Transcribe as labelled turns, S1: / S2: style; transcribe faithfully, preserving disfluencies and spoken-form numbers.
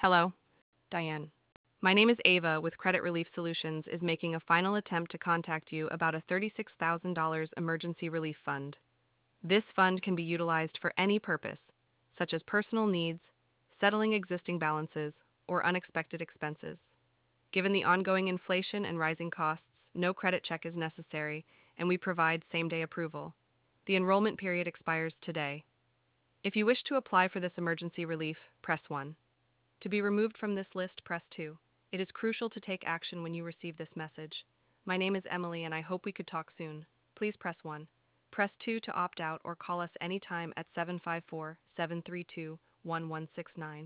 S1: Hello, Diane. My name is Ava with Credit Relief Solutions is making a final attempt to contact you about a thirty-six thousand dollars emergency relief fund. This fund can be utilized for any purpose, such as personal needs, settling existing balances, or unexpected expenses. Given the ongoing inflation and rising costs, no credit check is necessary, and we provide same-day approval. The enrollment period expires today. If you wish to apply for this emergency relief, press one. To be removed from this list, press two. It is crucial to take action when you receive this message. My name is Emily and I hope we could talk soon. Please press one. Press two to opt out or call us anytime at seven five four, seven three two, one one six nine.